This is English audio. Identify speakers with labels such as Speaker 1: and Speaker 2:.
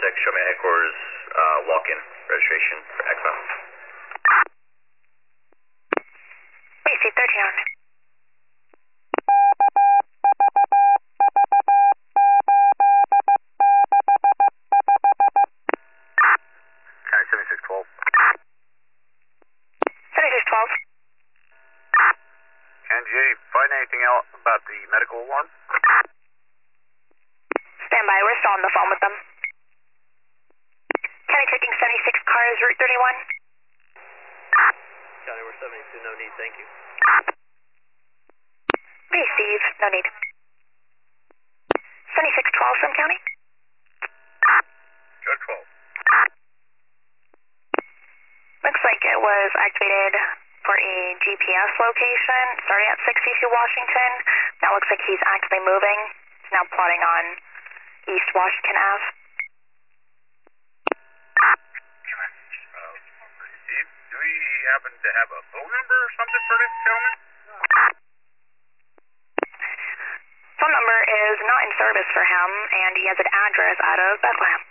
Speaker 1: show me headquarters, walk-in registration for Exxon.
Speaker 2: Wait, see 13 on.
Speaker 1: County 7612.
Speaker 2: 7612.
Speaker 1: County J, find anything else about the medical alarm?
Speaker 2: Stand by, we're still on the phone with them. County taking 76 cars, Route 31.
Speaker 3: County, we're 72, no need, thank you.
Speaker 2: Receive, no need. 7612 from County.
Speaker 1: Go 12.
Speaker 2: Looks like it was activated for a GPS location starting at 62 Washington. Now looks like he's actively moving. He's now plotting on East Washington Ave.
Speaker 1: Steve, do we happen to have a phone number or something for this gentleman?
Speaker 2: Phone number is not in service for him, and he has an address out of Bethlehem.